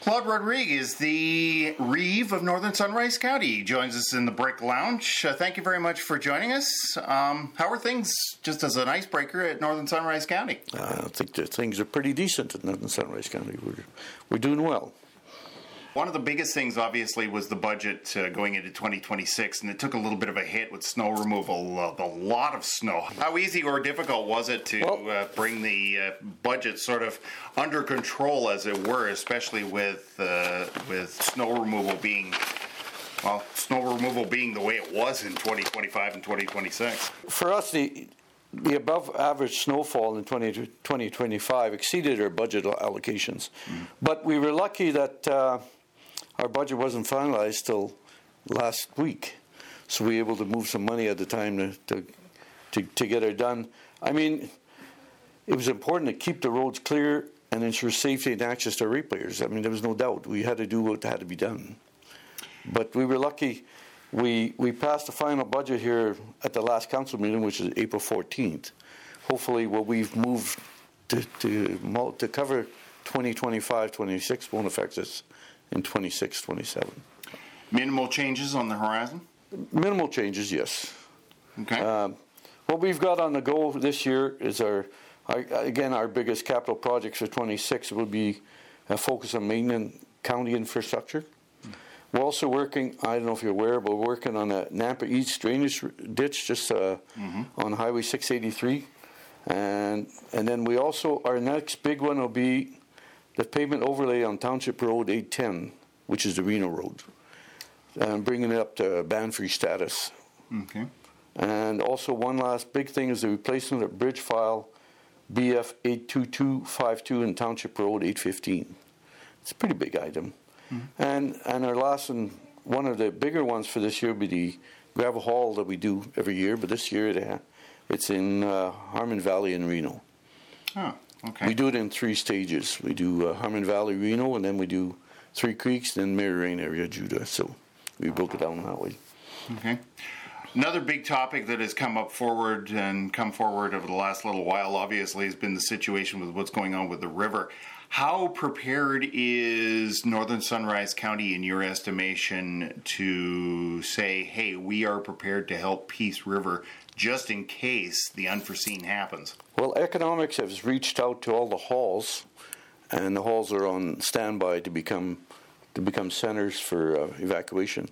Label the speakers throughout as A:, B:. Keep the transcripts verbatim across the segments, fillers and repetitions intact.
A: Claude Rodriguez, the Reeve of Northern Sunrise County, he joins us in the Brick Lounge. Uh, thank you very much for joining us. Um, how are things, just as an icebreaker, at Northern Sunrise County?
B: Uh, I think that things are pretty decent at Northern Sunrise County. We're, we're doing well.
A: One of the biggest things, obviously, was the budget uh, going into twenty twenty-six, and it took a little bit of a hit with snow removal, uh, a lot of snow. How easy or difficult was it to
B: well,
A: uh, bring the uh, budget sort of under control, as it were, especially with uh, with snow removal being, well, snow removal being the way it was in twenty twenty-five and twenty twenty-six?
B: For us, the the above average snowfall in twenty twenty-five exceeded our budget allocations. Mm. But we were lucky that uh, our budget wasn't finalized till last week, so we were able to move some money at the time to, to to to get it done. I mean, it was important to keep the roads clear and ensure safety and access to ratepayers. I mean, there was no doubt we had to do what had to be done. But we were lucky. We we passed the final budget here at the last council meeting, which is April fourteenth. Hopefully, what we've moved to to to cover twenty twenty-five twenty-six won't affect us in twenty-six twenty-seven.
A: Minimal changes on the horizon?
B: Minimal changes, yes.
A: Okay.
B: Um, what we've got on the go this year is our, our again, our biggest capital projects for twenty-six will be a focus on maintaining county infrastructure. Mm. We're also working, I don't know if you're aware, but we're working on a Nampa East drainage ditch just uh, mm-hmm. on Highway six eighty-three. And, and then we also, our next big one will be the pavement overlay on Township Road eight ten, which is the Reno Road, and bringing it up to band-free status.
A: Okay.
B: And also one last big thing is the replacement of bridge file B F eight two two five two in Township Road eight fifteen. It's a pretty big item. Mm-hmm. And and our last and one of the bigger ones for this year will be the gravel haul that we do every year, but this year it, it's in uh, Harmon Valley in Reno.
A: Oh. Okay.
B: We do it in three stages. We do uh, Harmon Valley, Reno, and then we do Three Creeks, then Mary Rain area, Judah. So we broke it down that way.
A: Okay. Another big topic that has come up forward and come forward over the last little while, obviously, has been the situation with what's going on with the river. How prepared is Northern Sunrise County, in your estimation, to say, hey, we are prepared to help Peace River just in case the unforeseen happens?
B: Well, Economics has reached out to all the halls, and the halls are on standby to become to become centers for uh, evacuation.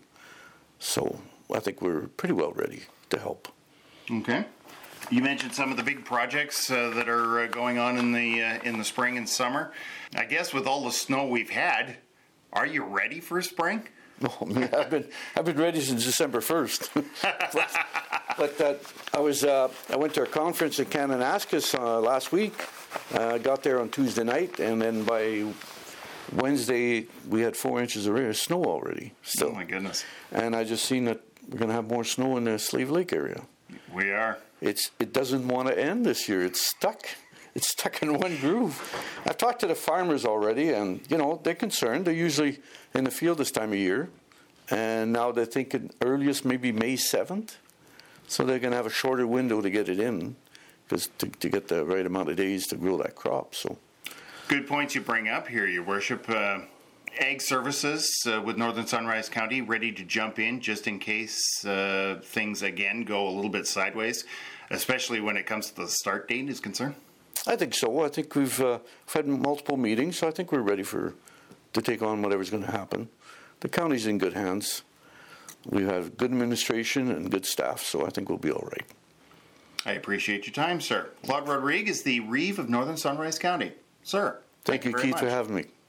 B: So I think we're pretty well ready to help.
A: Okay. You mentioned some of the big projects uh, that are uh, going on in the uh, in the spring and summer. I guess with all the snow we've had, are you ready for spring?
B: No, I mean, I've been I've been ready since December first. but but uh, I was uh, I went to a conference in Kananaskis uh, last week. I uh, got there on Tuesday night, and then by Wednesday we had four inches of snow already. Still.
A: Oh my goodness!
B: And I just seen that we're going to have more snow in the Slave Lake area.
A: We are.
B: It's it doesn't want to end this year. It's stuck. It's stuck in one groove. I've talked to the farmers already, and you know they're concerned. They're usually in the field this time of year, and now they're thinking earliest maybe May seventh. So they're going to have a shorter window to get it in, because to, to get the right amount of days to grow that crop. So,
A: good points you bring up here, Your Worship. Uh, Ag Services uh, with Northern Sunrise County ready to jump in just in case uh, things again go a little bit sideways, especially when it comes to the start date is concerned?
B: I think so. I think we've uh, had multiple meetings, so I think we're ready for to take on whatever's going to happen. The county's in good hands. We have good administration and good staff, so I think we'll be all right.
A: I appreciate your time, sir. Claude Rodriguez is the Reeve of Northern Sunrise County. Sir,
B: thank, thank you,
A: you
B: Keith,
A: much.
B: for having me.